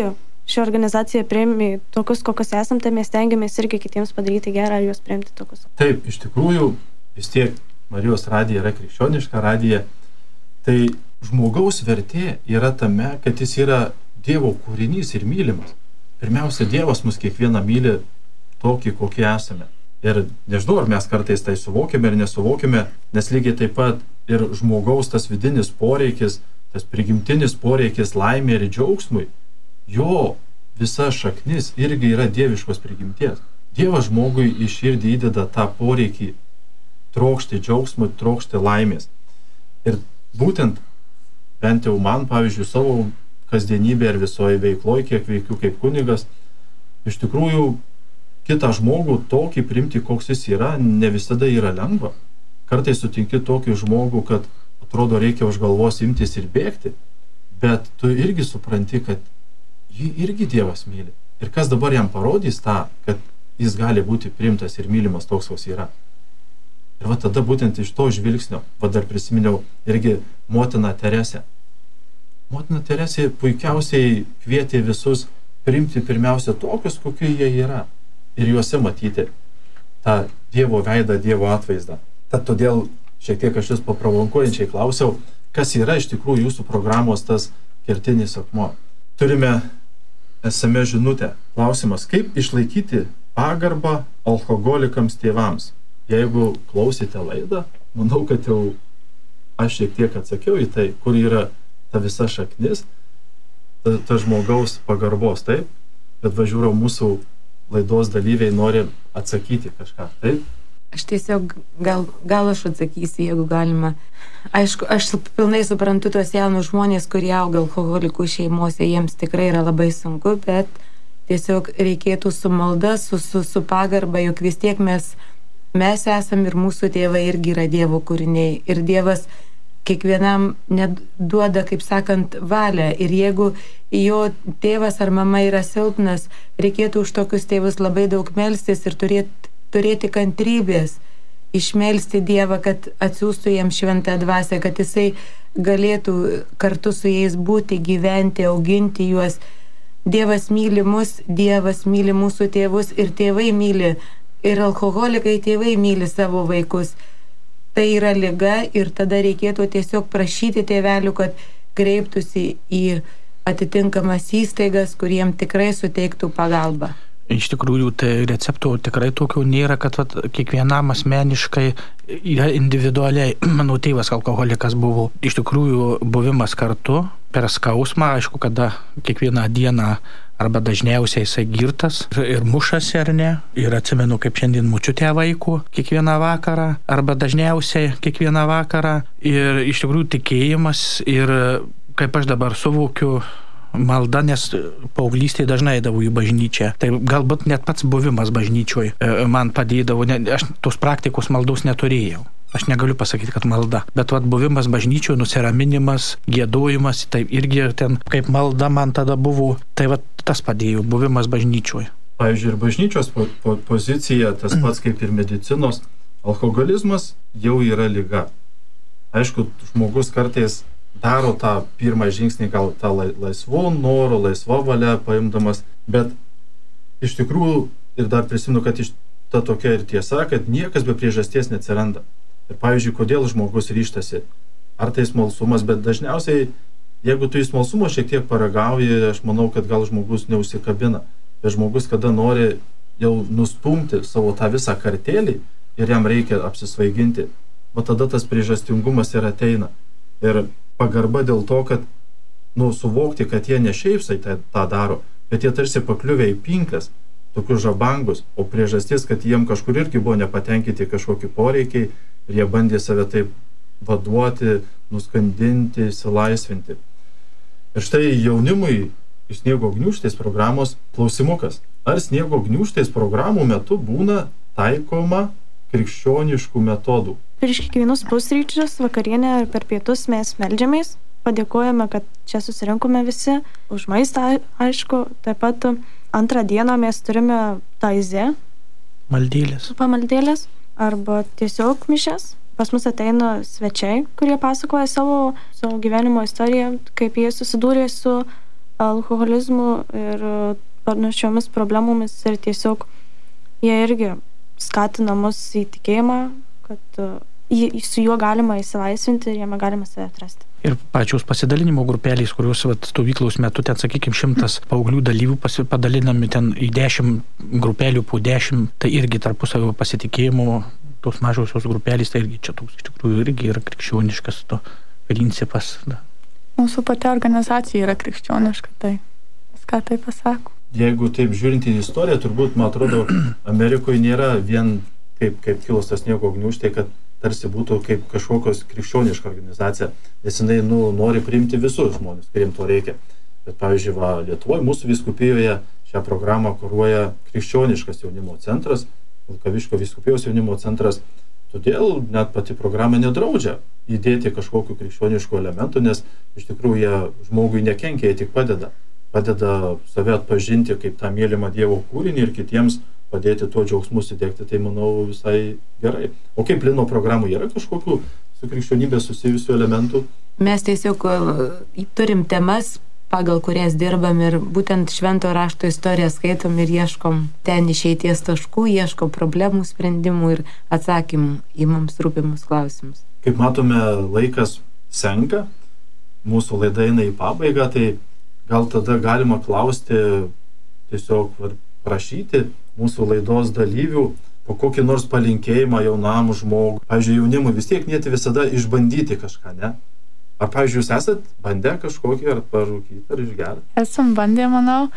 ši organizacija priimi tokius, kokius esam, tai mes tengiamės irgi kitiems padaryti gerą ir juos priimti tokius.
Taip, iš tikrųjų, vis tiek Marijos radija yra krikščioniška radija, tai žmogaus vertė yra tame, kad jis yra Dievo kūrinys ir mylimas. Pirmiausia, Dievas mus kiekvieną myli tokį, kokie esame. Ir nežinau, ar mes kartais tai suvokime ir nesuvokime, nes lygiai taip pat ir žmogaus tas vidinis poreikis, tas prigimtinis poreikis laimė ir džiaugsmui, jo visa šaknis irgi yra dieviškos prigimties. Dievas žmogui į širdį įdeda tą poreikį trokšti džiaugsmų, trokšti laimės. Ir būtent, bent jau man, pavyzdžiui, savo kasdienybė ir visoje veikloje, kiek veikiu kaip kunigas, iš tikrųjų kitą žmogų tokį priimti, koks jis yra, ne visada yra lengva. Kartais sutinki tokį žmogų, kad atrodo reikia už galvos imtis ir bėgti, bet tu irgi supranti, kad jį irgi Dievas myli. Ir kas dabar jam parodys tą, kad jis gali būti priimtas ir mylimas toks, koks yra. Ir va tada būtent iš to žvilgsnio, va dar prisiminiau irgi motiną Teresę. Motina Teresė puikiausiai kvietė visus priimti pirmiausia tokius, kokie jie yra. Ir juose matyti tą Dievo veidą, Dievo atvaizdą. Tad todėl šiek tiek aš jūs paprovokuojančiai klausiau, kas yra iš tikrųjų jūsų programos tas kertinis akmuo. Turime es em es žinutę. Klausimas, kaip išlaikyti pagarbą alkoholikams tėvams? Jeigu klausite laidą, manau, kad jau aš šiek tiek atsakiau į tai, kur yra ta visa šaknis, ta, ta žmogaus pagarbos, taip? Bet važiuoju, mūsų laidos dalyviai nori atsakyti kažką, taip?
Aš tiesiog, gal, gal aš atsakysiu, jeigu galima. Aišku, aš pilnai suprantu tos jaunus žmonės, kurie auga alkoholikų šeimose, jiems tikrai yra labai sunku, bet tiesiog reikėtų su malda, su, su, su pagarba, juk vis tiek mes, mes esam ir mūsų tėvai irgi yra Dievo kūriniai. Ir Dievas kiekvienam duoda, kaip sakant, valią. Ir jeigu jo tėvas ar mama yra silpnas, reikėtų už tokius tėvus labai daug melstis ir turėti turėti kantrybės, išmelsti Dievą, kad atsiųstų jiems šventą dvasią, kad jisai galėtų kartu su jais būti, gyventi, auginti juos. Dievas myli mus, Dievas myli mūsų tėvus ir tėvai myli, ir alkoholikai tėvai myli savo vaikus. Tai yra liga ir tada reikėtų tiesiog prašyti tėvelių, kad kreiptųsi į atitinkamas įstaigas, kuriem tikrai suteiktų pagalbą.
Iš tikrųjų, tai receptų tikrai tokių nėra, kad vat, kiekvienam asmeniškai yra individualiai. Mano tėvas alkoholikas buvo. Iš tikrųjų, buvimas kartu per skausmą, aišku, kada kiekvieną dieną arba dažniausiai jisai girtas ir mušasi ar ne. Ir atsimenu, kaip šiandien mučiutė vaikų kiekvieną vakarą arba dažniausiai kiekvieną vakarą. Ir iš tikrųjų tikėjimas ir kaip aš dabar suvokiu, malda, nes paauglystėje dažnai eidavau į bažnyčią. Tai galbūt net pats buvimas bažnyčioje man padėdavo. Aš tos praktikos maldos neturėjau. Aš negaliu pasakyti, kad malda. Bet vat buvimas bažnyčioje, nusiraminimas, giedojimas, tai irgi ten kaip malda man tada buvo. Tai vat tas padėjo, buvimas bažnyčioje.
Pavyzdžiui, ir bažnyčios po, po, pozicija, tas pats kaip ir medicinos, alkoholizmas jau yra liga. Aišku, žmogus kartais daro tą pirmą žingsnį, gal tą laisvų norų, laisvą valią paimdamas, bet iš tikrųjų ir dar prisimenu, kad iš ta tokia ir tiesa, kad niekas be priežasties neatsiranda. Ir pavyzdžiui, kodėl žmogus ryštasi? Ar tai smalsumas, bet dažniausiai, jeigu tu į smalsumą šiek tiek paragauji, aš manau, kad gal žmogus neužsikabina. Bet žmogus, kada nori jau nustumti savo tą visą kartėlį ir jam reikia apsisvaiginti, o tada tas priežastingumas ir ateina. Ir pagarba dėl to, kad, nu, suvokti, kad jie ne šiaipsai tą, tą daro, bet jie tarsi pakliuvę į pinklės, tokius žabangus, o priežastis, kad jiem kažkur irgi buvo nepatenkinti kažkokie poreikiai ir jie bandė save taip vaduoti, nuskandinti, įsilaisvinti. Ir štai jaunimui iš Sniego gniūžtės programos klausimukas. Ar Sniego gniūžtės programų metu būna taikoma krikščioniškų metodų?
Prieš kiekvienus pusryčius, vakarienę ir per pietus mes meldžiamės, padėkojame, kad čia susirinkome visi, už maistą, aišku, taip pat antrą dieną mes turime taizę,
maldėlės,
pamaldėlės arba tiesiog mišias. Pas mus ateina svečiai, kurie pasakoja savo, savo gyvenimo istoriją, kaip jie susidūrė su alkoholizmu ir panašiomis problemomis ir tiesiog jie irgi skatina mus į tikėjimą, kad uh, su juo galima įsilaisvinti ir jame galima save atrasti.
Ir pačios pasidalinimo grupelės, kurios vat, stovyklos metu, ten, sakykime, šimtas paauglių dalyvių pasi- padalinami ten į dešimt grupelių po dešimt, tai irgi tarpusavio pasitikėjimo, tos mažosios grupelės, tai irgi čia toks iš tikrųjų irgi yra krikščioniškas to principas. Da.
Mūsų pati organizacija yra krikščioniška, tai ką tai pasako.
Jeigu taip žiūrint į istoriją, turbūt, man atrodo, Amerikoje nėra vien kaip, kaip kilos tas sniego gniūžtė, kad tarsi būtų kaip kažkokios krikščioniška organizacija, nes jinai nu, nori priimti visus žmonės, kuriem to reikia. Bet, pavyzdžiui, va, Lietuvoje, mūsų vyskupijoje šią programą kuruoja krikščioniškas jaunimo centras, Vilkaviškio vyskupijos jaunimo centras, todėl net pati programa nedraudžia įdėti kažkokių krikščioniškų elementų, nes iš tikrųjų jie žmogui nekenkia, jie tik padeda. Padeda save atpažinti kaip tą mylimą Dievo kūrinį ir kitiems padėti tuo džiaugsmu įdėkti, tai manau visai gerai. O kaip Lino programų yra kažkokių su krikščionybė susijusių elementų?
Mes tiesiog turim temas, pagal kurias dirbam ir būtent švento rašto istoriją skaitom ir ieškom ten išeities taškų, ieškom problemų sprendimų ir atsakymų į mums rūpimus klausimus.
Kaip matome, laikas senka, mūsų laida eina į pabaigą, tai gal tada galima klausti, tiesiog prašyti mūsų laidos dalyvių po kokį nors palinkėjimą jaunam žmogui. Pavyzdžiui, jaunimui vis tiek nėti visada išbandyti kažką, ne? Ar, pavyzdžiui, jūs esat bandę kažkokį, ar parūkyti, ar išgerti?
Esam bandę, manau,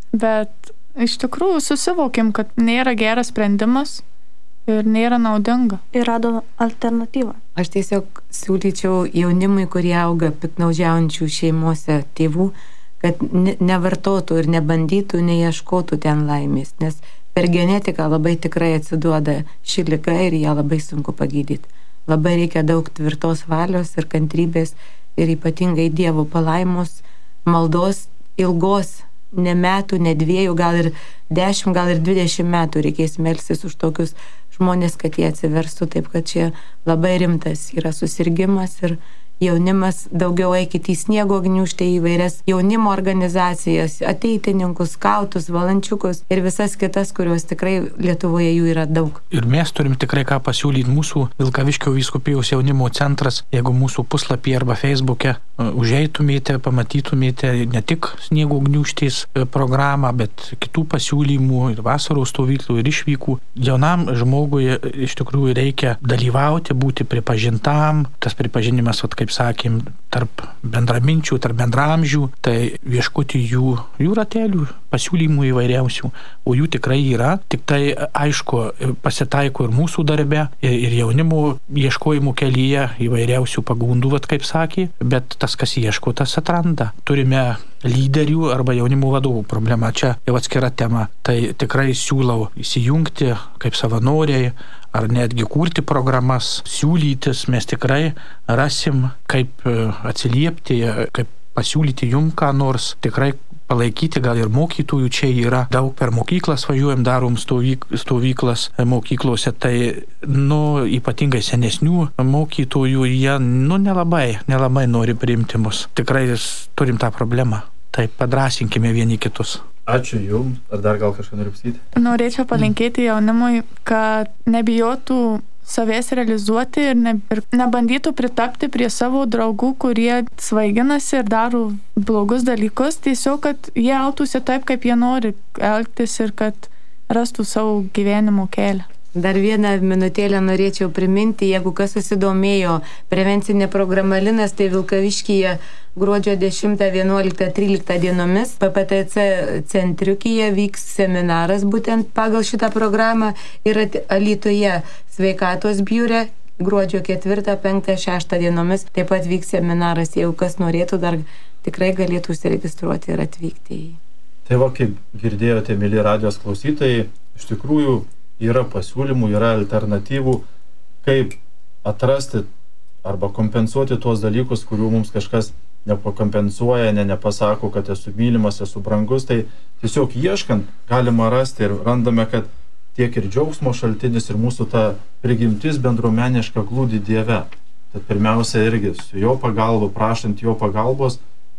bet iš tikrųjų susivokim, kad nėra geras sprendimas ir nėra naudinga.
Ir rado alternatyvą.
Aš tiesiog siūlyčiau jaunimui, kurie auga piknaudžiaujančių šeimose tėvų, kad nevartotų ir nebandytų, neieškotų ten laimės, nes per genetiką labai tikrai atsiduoda ši liga ir ją labai sunku pagydyti. Labai reikia daug tvirtos valios ir kantrybės ir ypatingai Dievo palaimos, maldos ilgos, ne metų, ne dviejų, gal ir dešimt, gal ir dvidešimt metų reikės melstis už tokius žmonės, kad jie atsiverstų, taip kad čia labai rimtas yra susirgimas ir jaunimas daugiau eikit į sniego gniūžtę, įvairias jaunimo organizacijas, ateitininkus, skautus, valančiukus ir visas kitas, kurios tikrai Lietuvoje jų yra daug.
Ir mes turim tikrai ką pasiūlyti mūsų Vilkaviškio vyskupijos jaunimo centras, jeigu mūsų puslapyje arba Facebook'e užeitumėte, pamatytumėte ne tik sniego gniūžtės programą, bet kitų pasiūlymų ir vasaros stovyklų ir išvykų. Jaunam žmogui iš tikrųjų reikia dalyvauti, būti pripažintam, tas pripažinimas, vat, kaip sakėm, tarp bendraminčių, tarp bendramžių, tai ieškoti jų, jų ratelių, pasiūlymų įvairiausių, o jų tikrai yra, tik tai aišku pasitaiko ir mūsų darbe, ir, ir jaunimo ieškojimų kelyje įvairiausių pagundų, vat, kaip sakė, bet tas, kas ieško, tas atranda. Turime lyderių arba jaunimo vadovų problema, čia jau atskira tema, tai tikrai siūlau įsijungti kaip savanoriai, ar netgi kurti programas, siūlytis, mes tikrai rasim, kaip atsiliepti, kaip pasiūlyti jum ką nors, tikrai palaikyti, gal ir mokytojų čia yra, daug per mokyklas važiuojam, darom stovyk, stovyklas mokyklose, tai, nu, ypatingai senesnių mokytojų, jie, nu, nelabai, nelabai nori priimti mus. Tikrai turim tą problemą, tai padrasinkime vieni kitus.
Ačiū jums. Ar dar gal kažką noriu pasakyti?
Norėčiau palinkėti jaunimui, kad nebijotų savęs realizuoti ir, ne, ir nebandytų pritapti prie savo draugų, kurie svaiginasi ir daro blogus dalykus, tiesiog, kad jie elgtųsi taip, kaip jie nori elgtis ir kad rastų savo gyvenimo kelią.
Dar vieną minutėlę norėčiau priminti, jeigu kas susidomėjo prevencinė programa Linas, tai Vilkaviškyje gruodžio dešimtą, vienuoliktą, tryliktą dienomis P P T C centriukyje vyks seminaras būtent pagal šitą programą ir Alytuje sveikatos biure gruodžio ketvirtą, penktą, šeštą dienomis taip pat vyks seminaras, jeigu kas norėtų, dar tikrai galėtų užsiregistruoti ir atvykti į.
Tai va, kaip girdėjote, mėly radijos klausytojai, iš tikrųjų yra pasiūlymų, yra alternatyvų, kaip atrasti arba kompensuoti tuos dalykus, kurių mums kažkas nepakompensuoja, ne, nepasako, kad esu mylimas, esu brangus, tai tiesiog ieškant galima rasti ir randame, kad tiek ir džiaugsmo šaltinis ir mūsų ta prigimtis bendruomeniška glūdi Dieve. Tad pirmiausia irgi su jo pagalba, prašant jo pagalbos,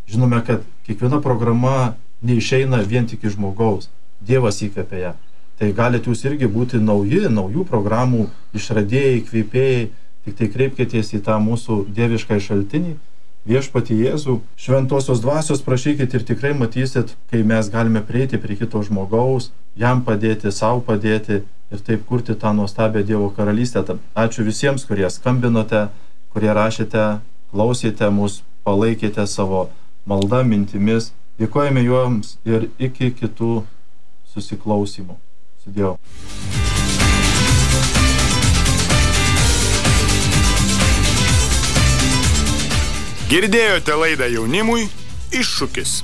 žinome, kad kiekviena programa neišeina vien tik iš žmogaus. Dievas įkvepia ją. Tai galite jūs irgi būti nauji, naujų programų išradėjai, įkvėpėjai, tik tai kreipkitės į tą mūsų dievišką šaltinį, viešpatį Jėzų, šventosios dvasios prašykit ir tikrai matysit, kai mes galime prieiti prie kito žmogaus, jam padėti, savo padėti ir taip kurti tą nuostabią Dievo karalystę. Ačiū visiems, kurie skambinote, kurie rašėte, klausėte mus, palaikėte savo maldą, mintimis. Dėkojame jums ir iki kitų susiklausimų. Sudėjau.
Girdėjote laidą Jaunimui iššūkis.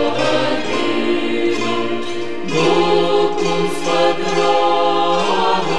Duh uns vertrauen.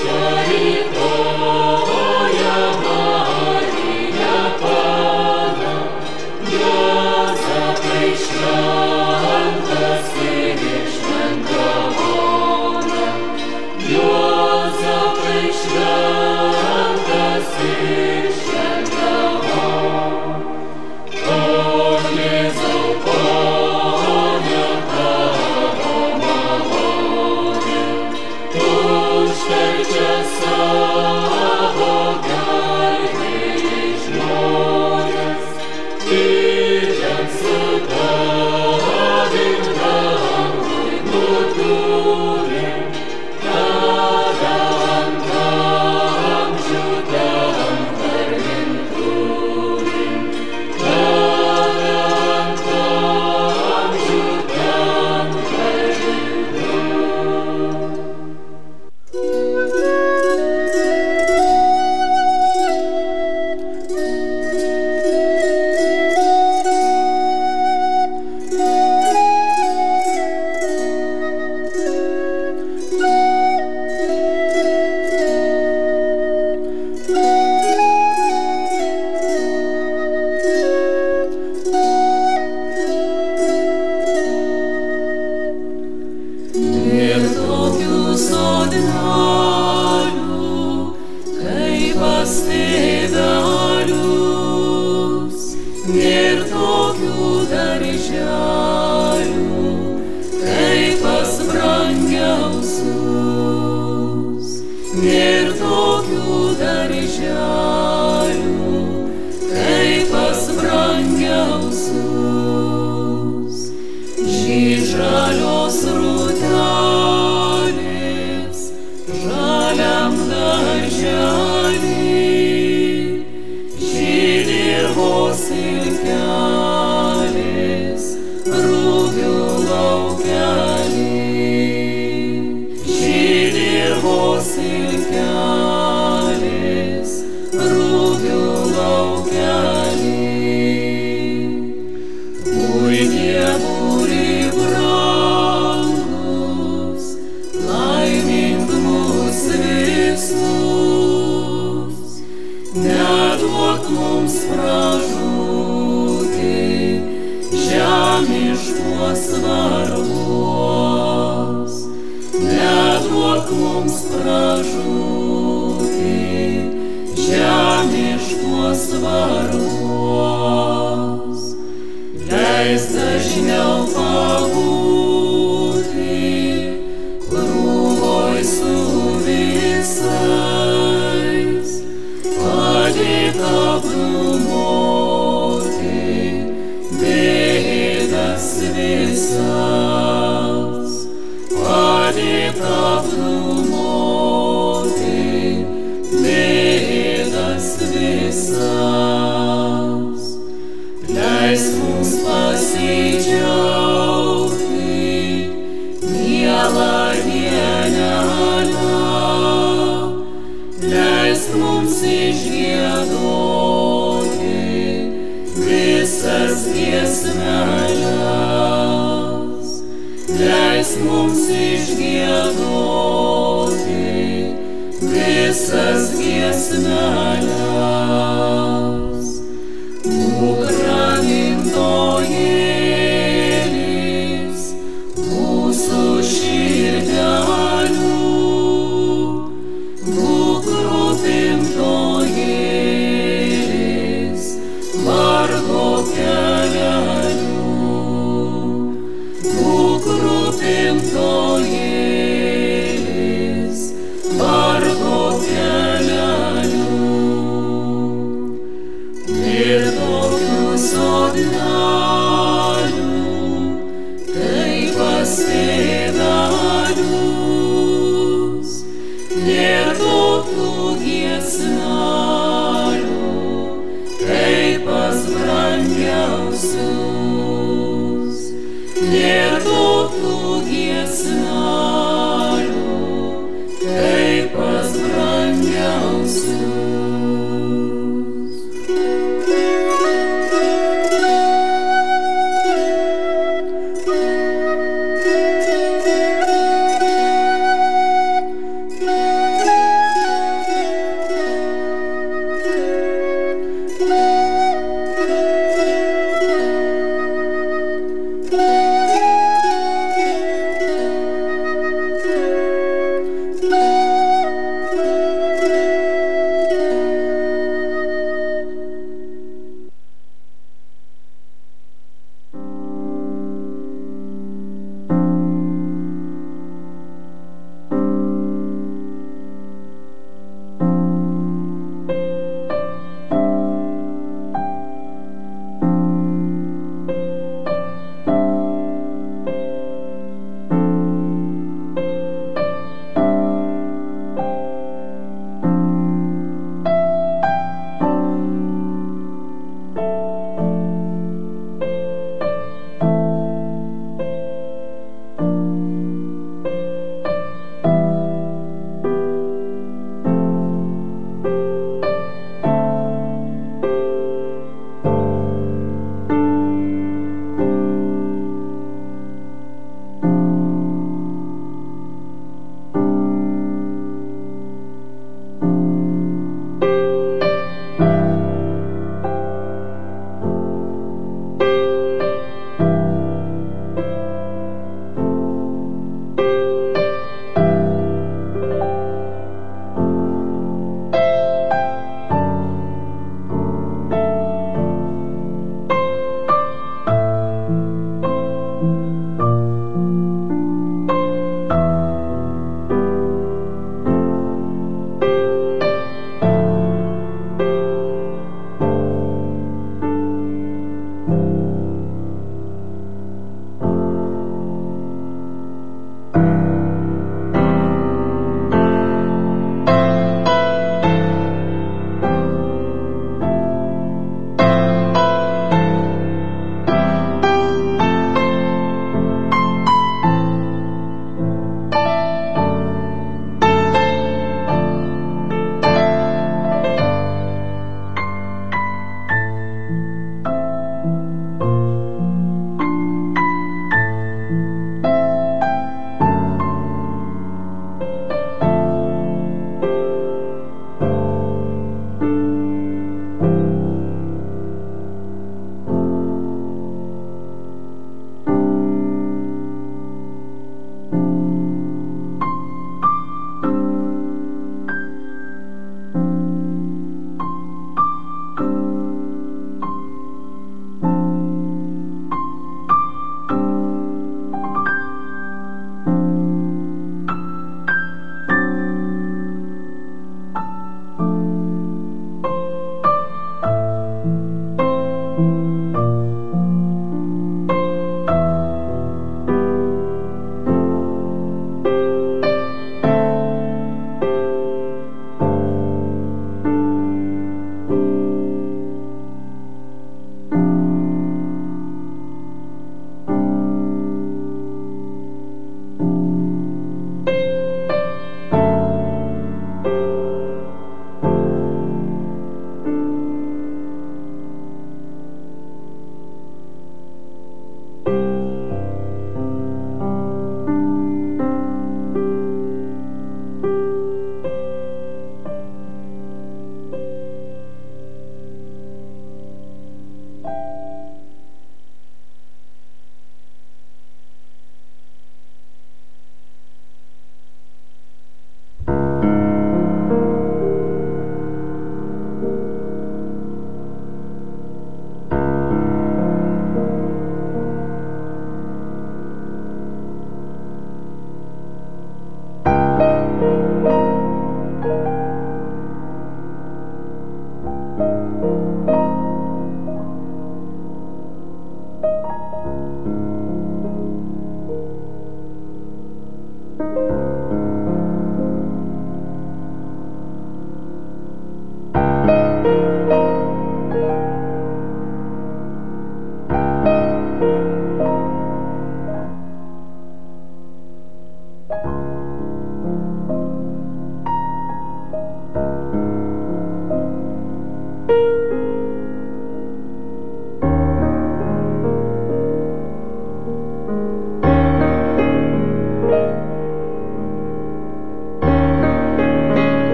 Thank you.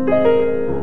Thank you.